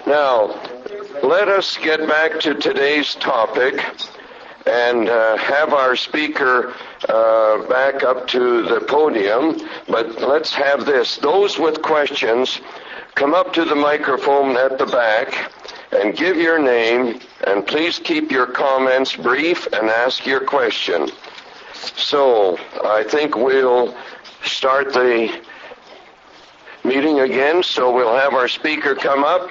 Now, let us get back to today's topic and have our speaker back up to the podium. But let's have this. Those with questions, come up to the microphone at the back and give your name, and please keep your comments brief and ask your question. So, I think we'll start the meeting again, so we'll have our speaker come up.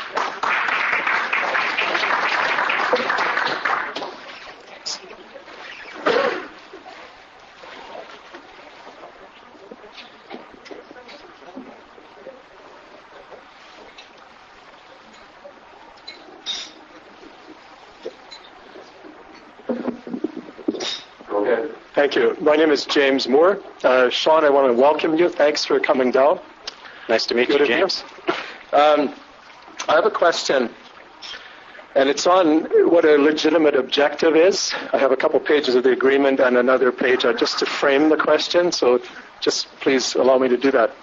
Thank you. My name is James Moore. Sean, I want to welcome you. Thanks for coming down. Nice to meet you, James. I have a question, and it's on what a legitimate objective is. I have a couple pages of the agreement and another page just to frame the question, so just please allow me to do that.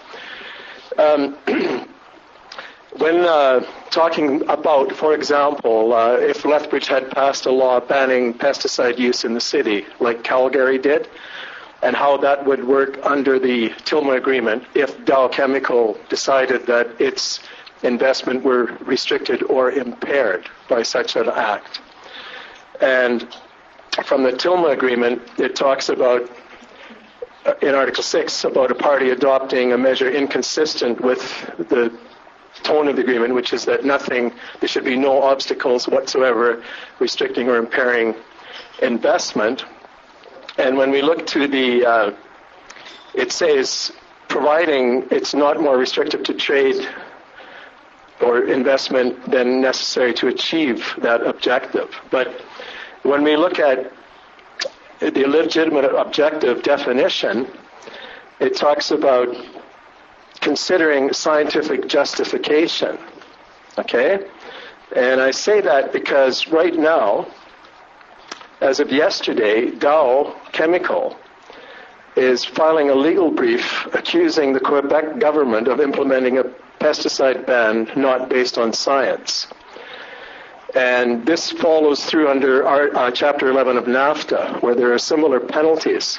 When talking about, for example, if Lethbridge had passed a law banning pesticide use in the city, like Calgary did, and how that would work under the Tilma Agreement if Dow Chemical decided that its investment were restricted or impaired by such an act. And from the Tilma Agreement, it talks about, in Article 6, about a party adopting a measure inconsistent with the tone of the agreement, which is that there should be no obstacles whatsoever restricting or impairing investment. And when we look to it says, providing it's not more restrictive to trade or investment than necessary to achieve that objective. But when we look at the legitimate objective definition, it talks about considering scientific justification, okay? And I say that because right now, as of yesterday, Dow Chemical is filing a legal brief accusing the Quebec government of implementing a pesticide ban not based on science. And this follows through under our Chapter 11 of NAFTA, where there are similar penalties.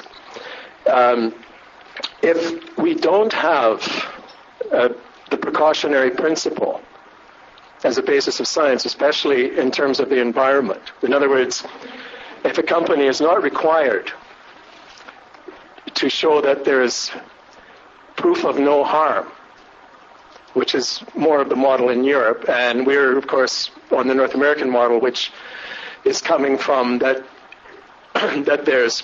If we don't have the precautionary principle as a basis of science, especially in terms of the environment, in other words, if a company is not required to show that there is proof of no harm, which is more of the model in Europe, and we're, of course, on the North American model, which is coming from that there's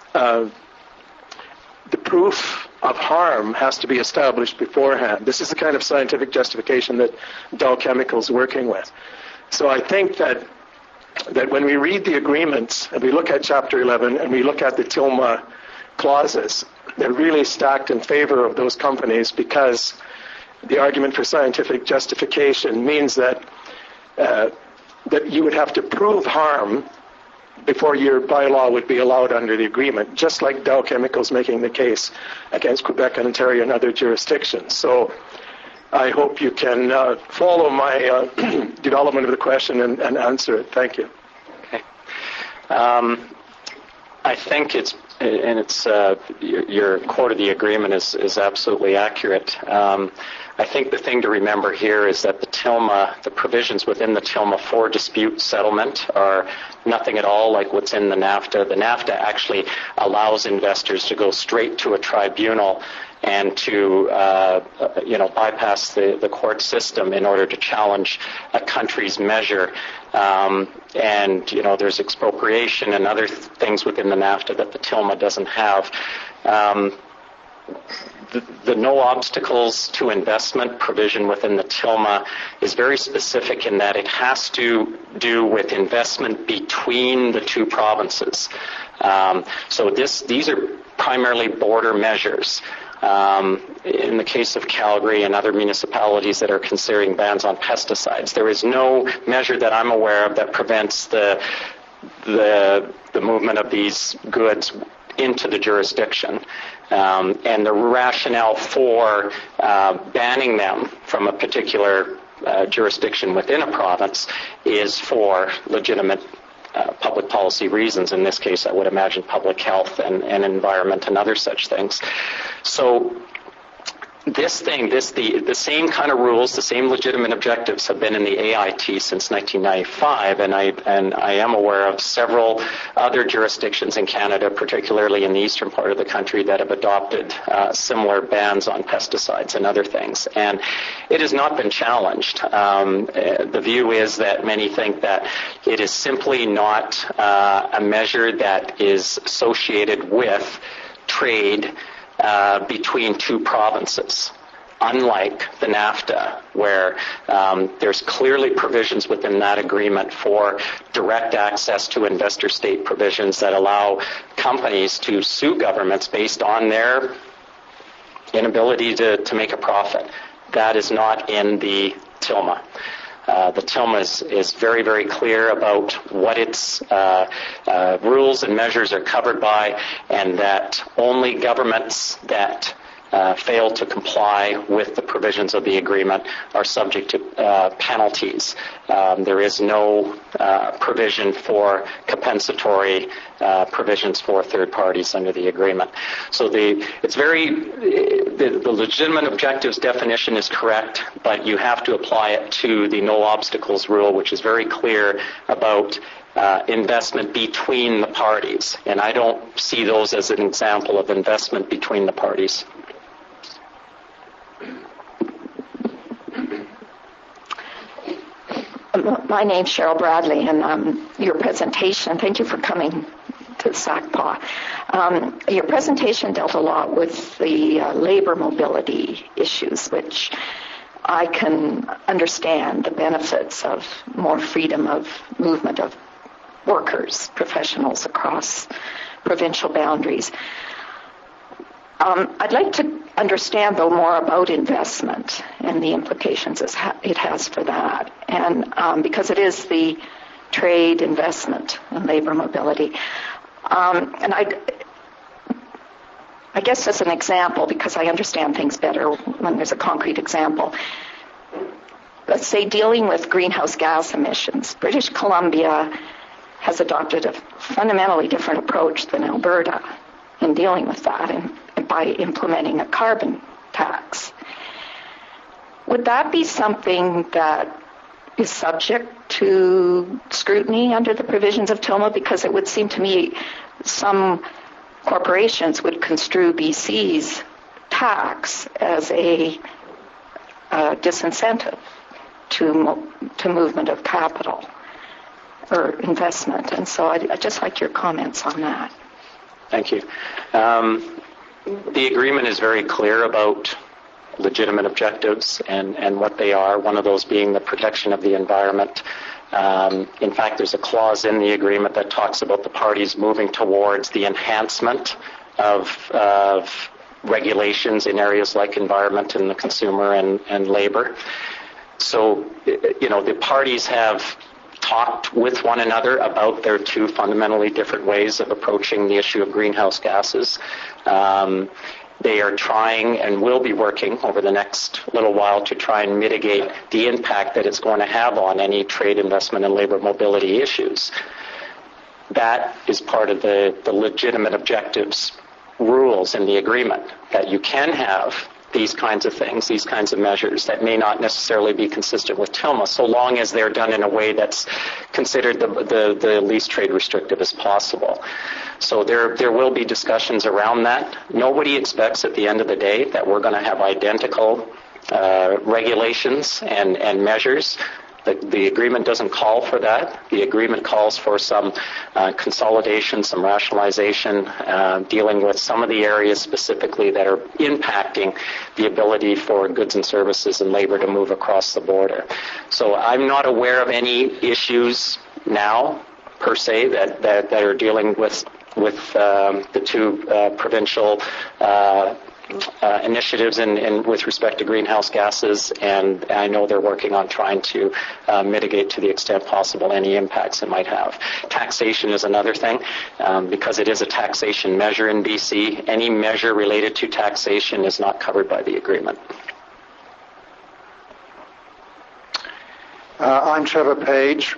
the proof of harm has to be established beforehand. This is the kind of scientific justification that Dow Chemical is working with. So I think that when we read the agreements and we look at Chapter 11 and we look at the Tilma clauses, they're really stacked in favor of those companies, because the argument for scientific justification means that you would have to prove harm before your bylaw would be allowed under the agreement, just like Dow Chemical's making the case against Quebec and Ontario and other jurisdictions. So I hope you can follow my development of the question and answer it. Thank you. Okay. I think your quote of the agreement is absolutely accurate. I think the thing to remember here is that the provisions within the Tilma for dispute settlement are nothing at all like what's in the NAFTA. The NAFTA actually allows investors to go straight to a tribunal and to bypass the court system in order to challenge a country's measure. And there's expropriation and other things within the NAFTA that the Tilma doesn't have. The no obstacles to investment provision within the Tilma is very specific in that it has to do with investment between the two provinces. So these are primarily border measures. In the case of Calgary and other municipalities that are considering bans on pesticides, there is no measure that I'm aware of that prevents the movement of these goods into the jurisdiction. And the rationale for banning them from a particular jurisdiction within a province is for legitimate public policy reasons. In this case, I would imagine public health and environment and other such things. So the same kind of rules, the same legitimate objectives have been in the AIT since 1995, and I am aware of several other jurisdictions in Canada, particularly in the eastern part of the country, that have adopted similar bans on pesticides and other things. And it has not been challenged. The view is that many think that it is simply not a measure that is associated with trade between two provinces, unlike the NAFTA, where there's clearly provisions within that agreement for direct access to investor state provisions that allow companies to sue governments based on their inability to make a profit. That is not in the TILMA. The TILMA is very, very clear about what its rules and measures are covered by, and that only governments that fail to comply with the provisions of the agreement are subject to penalties. There is no provision for compensatory provisions for third parties under the agreement. So the legitimate objectives definition is correct, but you have to apply it to the no obstacles rule, which is very clear about investment between the parties. And I don't see those as an example of investment between the parties. My name's Cheryl Bradley, and your presentation, thank you for coming to SACPA. Your presentation dealt a lot with the labor mobility issues, which I can understand the benefits of more freedom of movement of workers, professionals across provincial boundaries. I'd like to understand, though, more about investment and the implications it has for that, and because it is the trade, investment, and labor mobility. And I guess as an example, because I understand things better when there's a concrete example, let's say dealing with greenhouse gas emissions. British Columbia has adopted a fundamentally different approach than Alberta in dealing with that, and by implementing a carbon tax. Would that be something that is subject to scrutiny under the provisions of TILMA? Because it would seem to me some corporations would construe BC's tax as a disincentive to movement of capital or investment. And so I'd just like your comments on that. Thank you. The agreement is very clear about legitimate objectives and what they are, one of those being the protection of the environment. In fact, there's a clause in the agreement that talks about the parties moving towards the enhancement of regulations in areas like environment and the consumer and labor. So, the parties have talked with one another about their two fundamentally different ways of approaching the issue of greenhouse gases. They are trying and will be working over the next little while to try and mitigate the impact that it's going to have on any trade, investment, and labor mobility issues. That is part of the legitimate objectives rules in the agreement, that you can have these kinds of things, these kinds of measures that may not necessarily be consistent with TILMA, so long as they're done in a way that's considered the least trade restrictive as possible. So there will be discussions around that. Nobody expects at the end of the day that we're going to have identical regulations and measures. The agreement doesn't call for that. The agreement calls for some consolidation, some rationalization, dealing with some of the areas specifically that are impacting the ability for goods and services and labor to move across the border. So I'm not aware of any issues now, per se, that are dealing with the two provincial initiatives with respect to greenhouse gases, and I know they're working on trying to mitigate to the extent possible any impacts it might have. Taxation is another thing, because it is a taxation measure in BC. Any measure related to taxation is not covered by the agreement. I'm Trevor Page.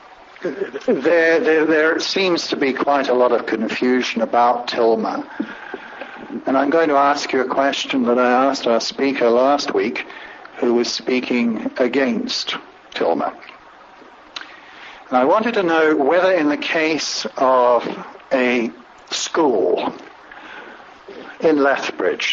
There seems to be quite a lot of confusion about Tilma. And I'm going to ask you a question that I asked our speaker last week, who was speaking against Tilma. And I wanted to know whether in the case of a school in Lethbridge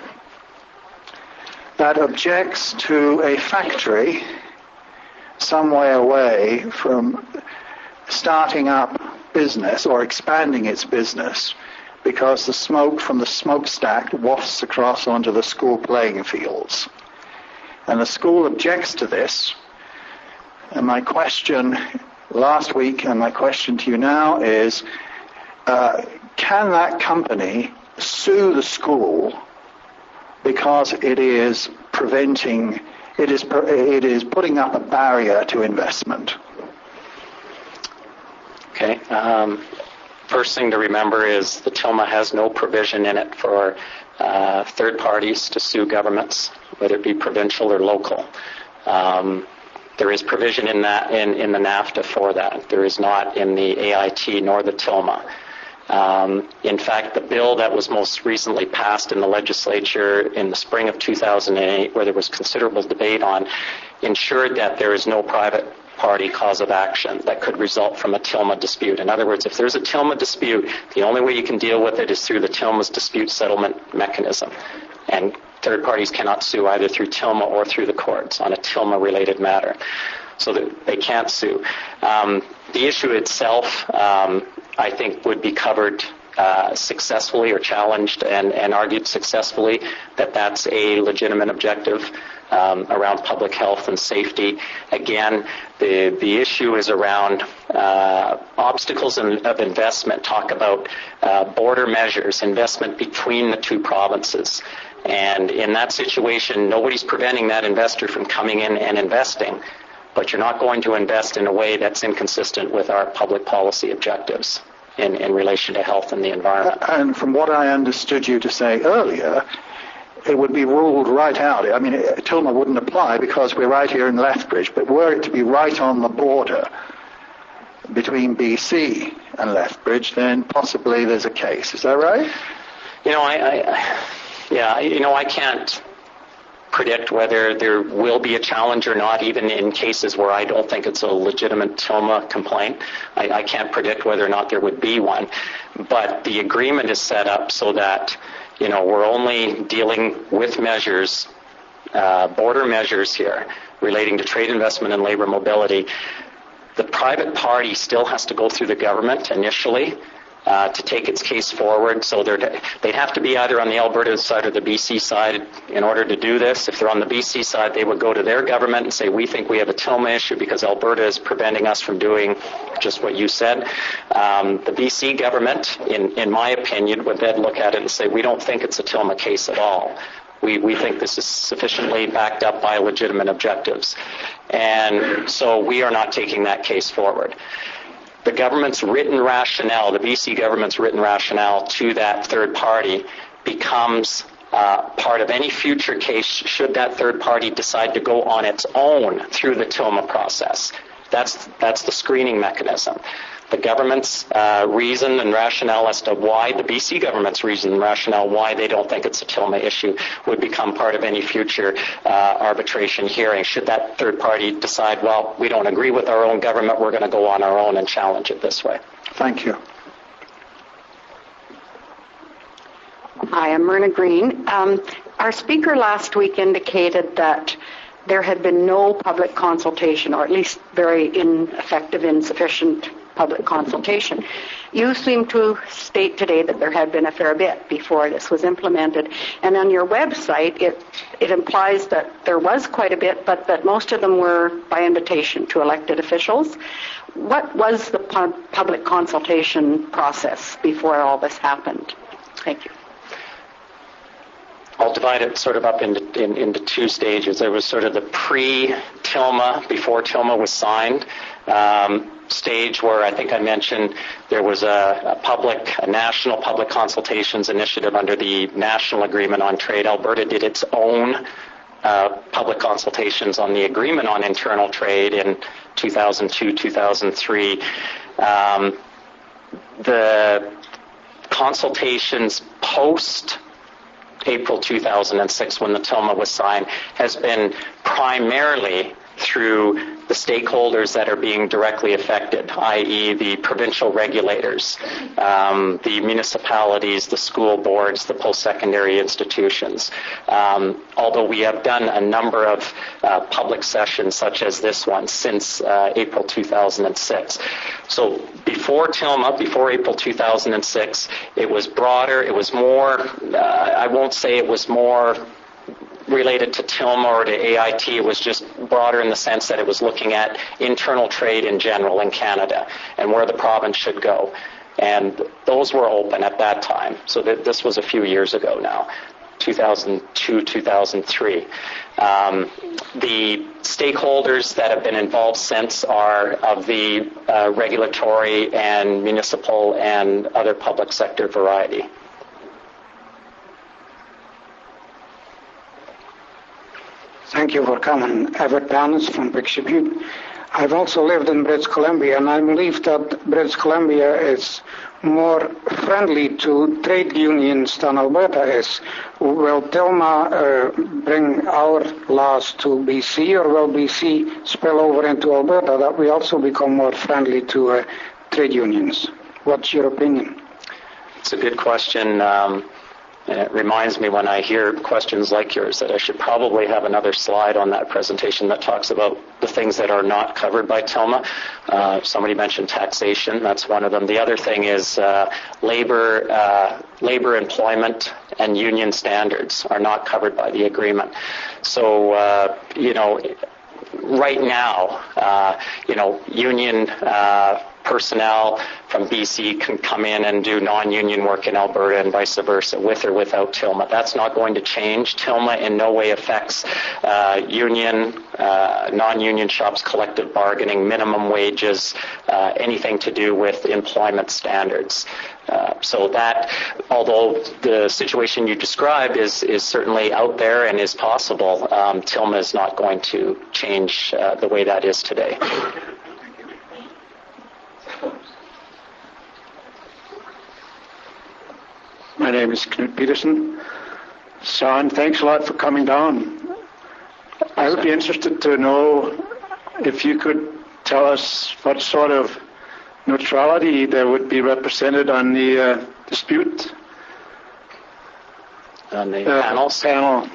that objects to a factory some way away from starting up business or expanding its business because the smoke from the smokestack wafts across onto the school playing fields. And the school objects to this. And my question last week and my question to you now is, can that company sue the school because it is putting up a barrier to investment? Okay. First thing to remember is the Tilma has no provision in it for third parties to sue governments, whether it be provincial or local. There is provision in that in the NAFTA for that. There is not in the AIT nor the Tilma. In fact, the bill that was most recently passed in the legislature in the spring of 2008, where there was considerable debate on, ensured that there is no private party cause of action that could result from a Tilma dispute. In other words, if there's a Tilma dispute, the only way you can deal with it is through the Tilma's dispute settlement mechanism. And third parties cannot sue either through Tilma or through the courts on a Tilma-related matter. So that they can't sue. The issue itself, I think, would be covered successfully or challenged and argued successfully that that's a legitimate objective around public health and safety. Again, the issue is around obstacles of investment. Talk about border measures, investment between the two provinces. And in that situation, nobody's preventing that investor from coming in and investing, but you're not going to invest in a way that's inconsistent with our public policy objectives in relation to health and the environment. And from what I understood you to say earlier, it would be ruled right out. I mean, Tilma wouldn't apply because we're right here in Lethbridge, but were it to be right on the border between BC and Lethbridge, then possibly there's a case. Is that right? I can't predict whether there will be a challenge or not, even in cases where I don't think it's a legitimate Tilma complaint. I can't predict whether or not there would be one. But the agreement is set up so that, we're only dealing with measures, border measures here, relating to trade investment and labor mobility. The private party still has to go through the government initially to take its case forward. So they'd have to be either on the Alberta side or the BC side in order to do this. If they're on the BC side, they would go to their government and say, we think we have a Tilma issue because Alberta is preventing us from doing just what you said. The BC government, in my opinion, would then look at it and say, we don't think it's a Tilma case at all. We think this is sufficiently backed up by legitimate objectives. And so we are not taking that case forward. The government's written rationale, the BC government's written rationale to that third party becomes part of any future case should that third party decide to go on its own through the Tilma process. That's the screening mechanism. The government's reason and rationale as to why, the BC government's reason and rationale why they don't think it's a Tilma issue would become part of any future arbitration hearing. Should that third party decide, well, we don't agree with our own government, we're going to go on our own and challenge it this way. Thank you. Hi, I'm Myrna Green. Our speaker last week indicated that there had been no public consultation, or at least very ineffective, insufficient public consultation. You seem to state today that there had been a fair bit before this was implemented. And on your website, it implies that there was quite a bit, but that most of them were by invitation to elected officials. What was the public consultation process before all this happened? Thank you. I'll divide it sort of up into two stages. There was sort of the pre-Tilma, before Tilma was signed, stage where I think I mentioned there was a national public consultations initiative under the National Agreement on Trade. Alberta did its own public consultations on the agreement on internal trade in 2002, 2003. The consultations post April 2006, when the TILMA was signed, has been primarily through the stakeholders that are being directly affected, i.e. the provincial regulators, the municipalities, the school boards, the post-secondary institutions. Although we have done a number of public sessions such as this one since April 2006. So before TILMA, before April 2006, it was broader, it was more, I won't say it was more related to TILMA or to AIT. It was just broader in the sense that it was looking at internal trade in general in Canada and where the province should go. And those were open at that time. So this was a few years ago now, 2002, 2003. The stakeholders that have been involved since are of the regulatory and municipal and other public sector variety. Thank you for coming. Everett Barnes from Picture Butte. I've also lived in British Columbia, and I believe that British Columbia is more friendly to trade unions than Alberta is. Will TILMA bring our laws to BC, or will BC spill over into Alberta, that we also become more friendly to trade unions? What's your opinion? It's a good question. And it reminds me when I hear questions like yours that I should probably have another slide on that presentation that talks about the things that are not covered by TILMA. Somebody mentioned taxation. That's one of them. The other thing is labor employment and union standards are not covered by the agreement. So, right now, union personnel from BC can come in and do non-union work in Alberta and vice versa, with or without TILMA. That's not going to change. TILMA in no way affects union, non-union shops, collective bargaining, minimum wages, anything to do with employment standards. So that, although the situation you described is certainly out there and is possible, TILMA is not going to change the way that is today. My name is Knut Peterson. Sean, thanks a lot for coming down. I would be interested to know if you could tell us what sort of neutrality there would be represented on the dispute. On the panel.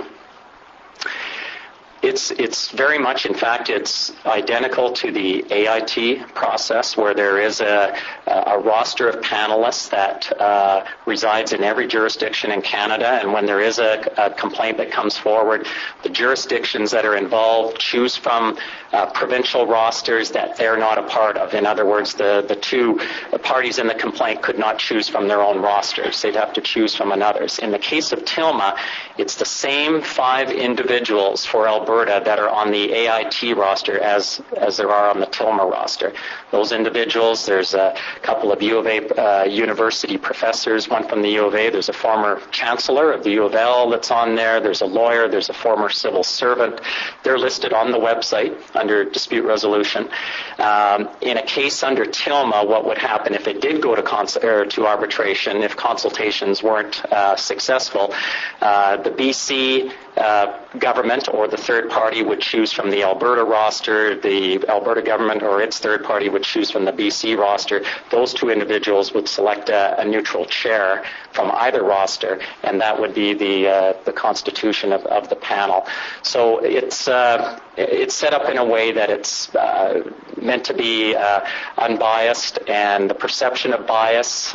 It's very much, in fact, it's identical to the AIT process, where there is a roster of panelists that resides in every jurisdiction in Canada, and when there is a complaint that comes forward, the jurisdictions that are involved choose from provincial rosters that they're not a part of. In other words, the two parties in the complaint could not choose from their own rosters. They'd have to choose from another's. In the case of TILMA, it's the same 5 individuals for Alberta that are on the AIT roster as there are on the TILMA roster. Those individuals, there's a couple of U of A university professors, one from the U of A, there's a former chancellor of the U of L that's on there, there's a lawyer, there's a former civil servant. They're listed on the website under dispute resolution. In a case under TILMA, what would happen if it did go to arbitration, if consultations weren't successful, the BC government or the third party would choose from the Alberta roster, the Alberta government or its third party would choose from the BC roster. Those two individuals would select a neutral chair from either roster, and that would be the constitution of the panel. So it's set up in a way that it's meant to be unbiased, and the perception of bias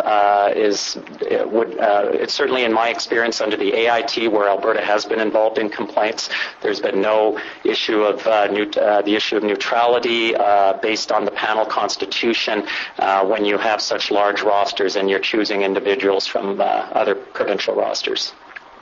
it's certainly in my experience under the AIT, where Alberta has been involved in complaints, there's been no issue of the issue of neutrality based on the panel constitution when you have such large rosters and you're choosing individuals from other provincial rosters.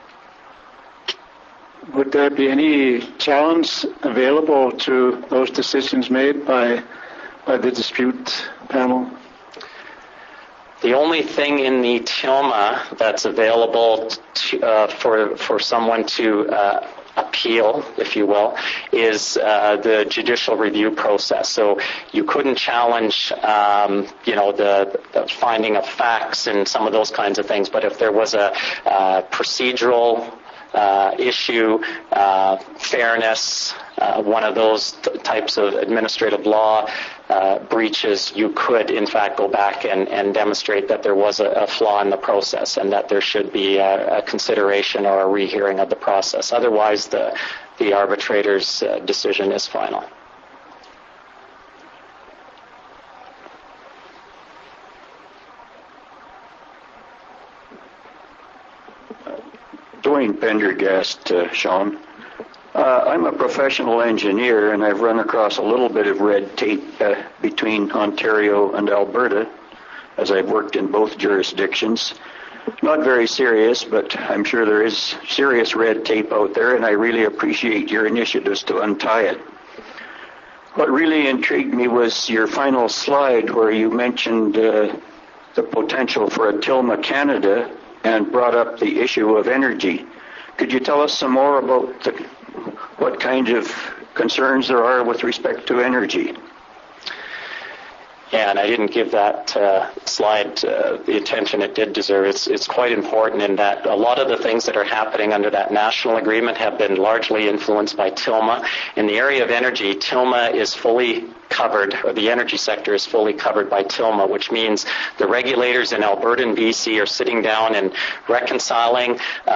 Would there be any challenge available to those decisions made by the dispute panel? The only thing in the TILMA that's available for someone to appeal, if you will, is the judicial review process. So you couldn't challenge, the finding of facts and some of those kinds of things. But if there was a procedural issue, fairness, one of those types of administrative law breaches, you could in fact go back and demonstrate that there was a flaw in the process and that there should be a consideration or a rehearing of the process. Otherwise, the arbitrator's decision is final. Dwayne Pendergast, Sean. I'm a professional engineer, and I've run across a little bit of red tape between Ontario and Alberta, as I've worked in both jurisdictions. Not very serious, but I'm sure there is serious red tape out there, and I really appreciate your initiatives to untie it. What really intrigued me was your final slide where you mentioned the potential for a TILMA Canada and brought up the issue of energy. Could you tell us some more about what kind of concerns there are with respect to energy? Yeah, and I didn't give that slide the attention it did deserve. It's quite important in that a lot of the things that are happening under that national agreement have been largely influenced by TILMA. In the area of energy, TILMA is fully covered, or the energy sector is fully covered by TILMA, which means the regulators in Alberta and BC are sitting down and reconciling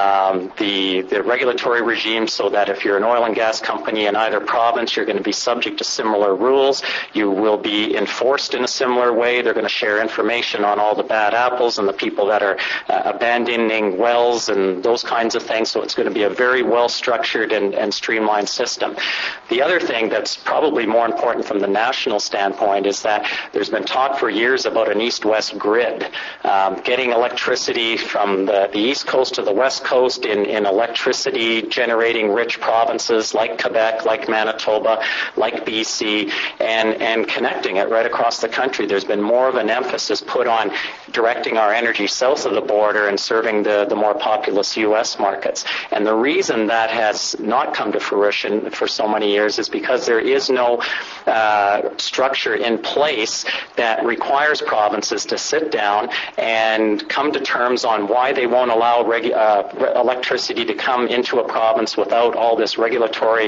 the regulatory regime so that if you're an oil and gas company in either province, you're going to be subject to similar rules. You will be enforced in a similar way. They're going to share information on all the bad apples and the people that are abandoning wells and those kinds of things. So it's going to be a very well-structured and streamlined system. The other thing that's probably more important from the national standpoint is that there's been talk for years about an east-west grid, getting electricity from the east coast to the west coast in electricity generating rich provinces like Quebec, like Manitoba, like BC, and connecting it right across the country. There's been more of an emphasis put on directing our energy south of the border and serving the more populous U.S. markets. And the reason that has not come to fruition for so many years is because there is no structure in place that requires provinces to sit down and come to terms on why they won't allow electricity to come into a province without all this regulatory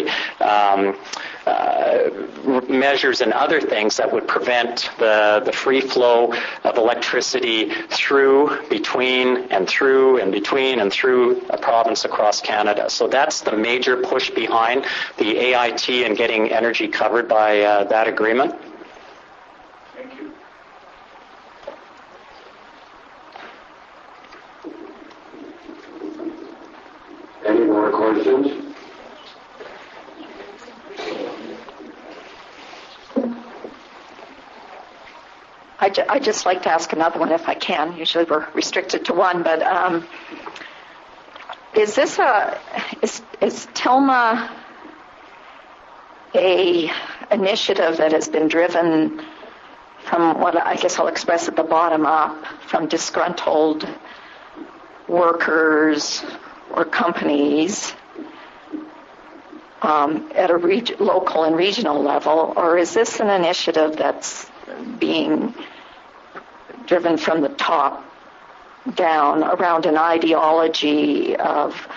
measures and other things that would prevent the free flow of electricity through, between, and through, and between, and through a province across Canada. So that's the major push behind the AIT and getting energy covered by that agreement. Thank you. Any more questions? I'd just like to ask another one if I can. Usually we're restricted to one, but is TILMA a initiative that has been driven from what I guess I'll express at the bottom up, from disgruntled workers or companies at a local and regional level, or is this an initiative that's being driven from the top down around an ideology of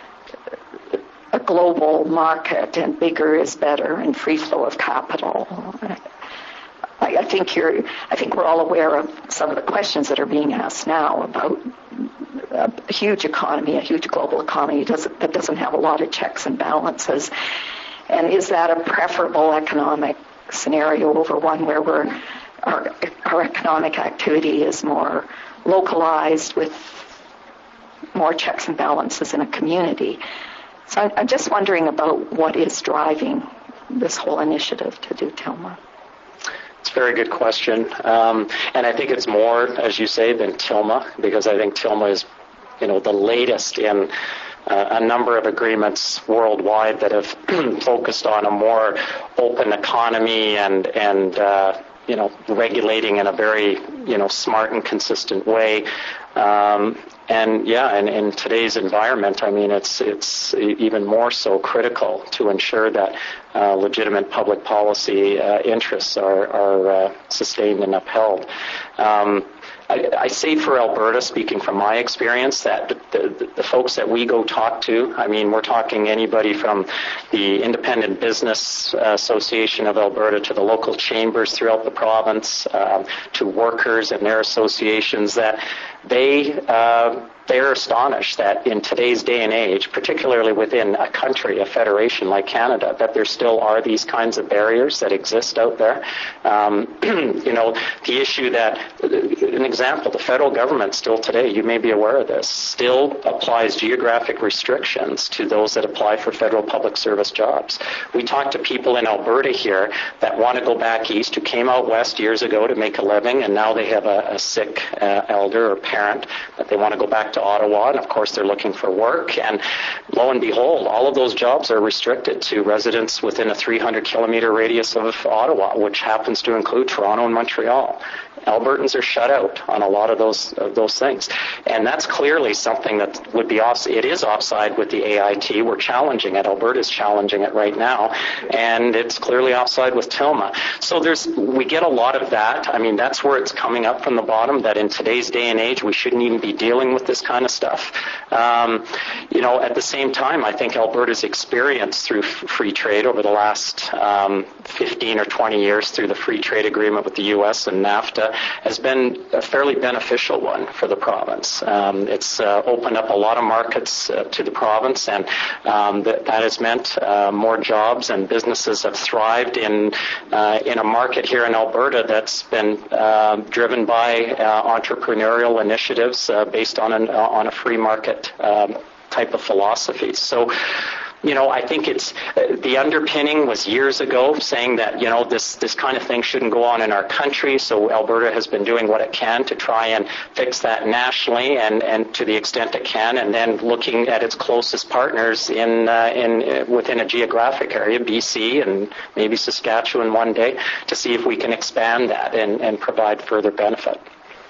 a global market and bigger is better and free flow of capital? I think we're all aware of some of the questions that are being asked now about a huge economy, a huge global economy that doesn't have a lot of checks and balances. And is that a preferable economic scenario over one where our economic activity is more localized with more checks and balances in a community? So I'm just wondering about what is driving this whole initiative to do TILMA. It's a very good question. And I think it's more, as you say, than TILMA, because I think TILMA is, the latest in a number of agreements worldwide that have focused on a more open economy and regulating in a very, smart and consistent way. And in today's environment, I mean, it's even more so critical to ensure that legitimate public policy interests are sustained and upheld. I say for Alberta, speaking from my experience, that the folks that we go talk to, I mean, we're talking anybody from the Independent Business Association of Alberta to the local chambers throughout the province, to workers and their associations, that they're astonished that in today's day and age, particularly within a country, a federation like Canada, that there still are these kinds of barriers that exist out there. The issue that, an example, the federal government still today, you may be aware of this, still applies geographic restrictions to those that apply for federal public service jobs. We talk to people in Alberta here that want to go back east, who came out west years ago to make a living, and now they have a sick elder or parent that they want to go back to Ottawa, and of course they're looking for work, and lo and behold, all of those jobs are restricted to residents within a 300-kilometer radius of Ottawa, which happens to include Toronto and Montreal. Albertans are shut out on a lot of those things. And that's clearly something that would be it is offside with the AIT. We're challenging it. Alberta's challenging it right now. And it's clearly offside with TILMA. So we get a lot of that. I mean, that's where it's coming up from the bottom, that in today's day and age, we shouldn't even be dealing with this kind of stuff. At the same time, I think Alberta's experience through free trade over the last 15 or 20 years through the free trade agreement with the U.S. and NAFTA has been a fairly beneficial one for the province. It's opened up a lot of markets to the province, and that has meant more jobs, and businesses have thrived in a market here in Alberta that's been driven by entrepreneurial initiatives based on a free market type of philosophy. So, I think it's the underpinning was years ago saying that, this kind of thing shouldn't go on in our country. So Alberta has been doing what it can to try and fix that nationally and to the extent it can, and then looking at its closest partners within a geographic area, BC and maybe Saskatchewan one day, to see if we can expand that and provide further benefit.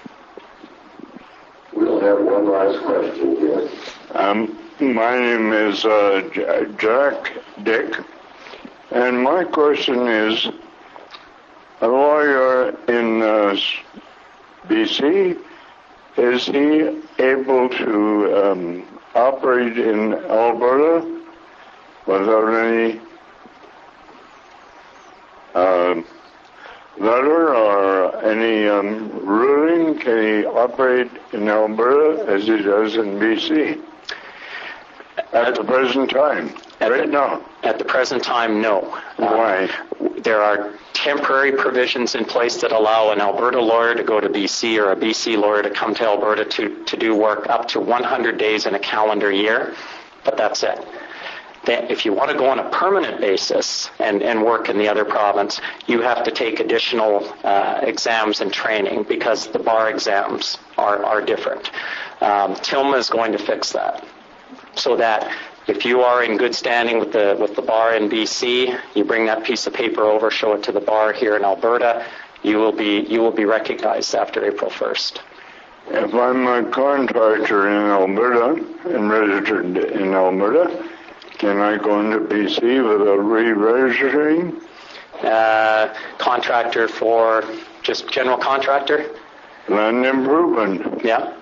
We'll have one last question here. My name is Jack Dick, and my question is, a lawyer in BC, is he able to operate in Alberta without any letter or any ruling? Can he operate in Alberta as he does in BC? At the present time, now. At the present time, no. Why? There are temporary provisions in place that allow an Alberta lawyer to go to BC or a BC lawyer to come to Alberta to do work up to 100 days in a calendar year, but that's it. If you want to go on a permanent basis and work in the other province, you have to take additional exams and training because the bar exams are different. TILMA is going to fix that, so that if you are in good standing with the bar in BC, you bring that piece of paper over, show it to the bar here in Alberta, you will be recognized after April 1st. If I'm a contractor in Alberta and registered in Alberta, can I go into BC without re-registering? Contractor for just general contractor? Land improvement. Yeah.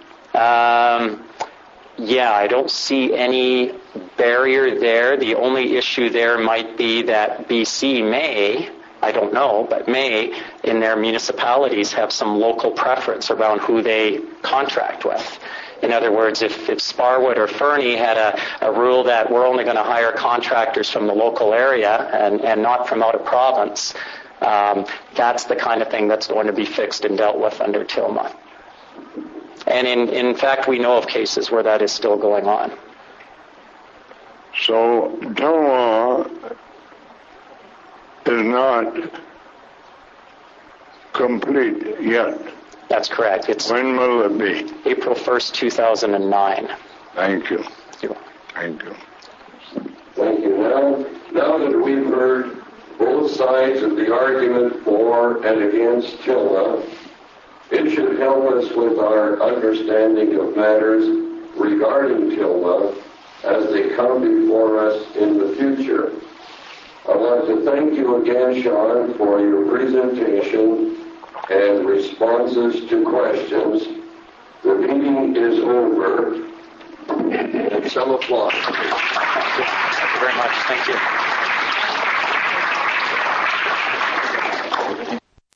I don't see any barrier there. The only issue there might be that BC may, I don't know, but may, in their municipalities, have some local preference around who they contract with. In other words, if Sparwood or Fernie had a rule that we're only going to hire contractors from the local area and not from out of province, that's the kind of thing that's going to be fixed and dealt with under TILMA. And in fact, we know of cases where that is still going on. So TILMA is not complete yet. That's correct. When will it be? April 1st, 2009. Thank you. Thank you. Now that we've heard both sides of the argument for and against TILMA, it should help us with our understanding of matters regarding Tilma as they come before us in the future. I want to thank you again, Sean, for your presentation and responses to questions. The meeting is over. And some applause. Thank you very much. Thank you.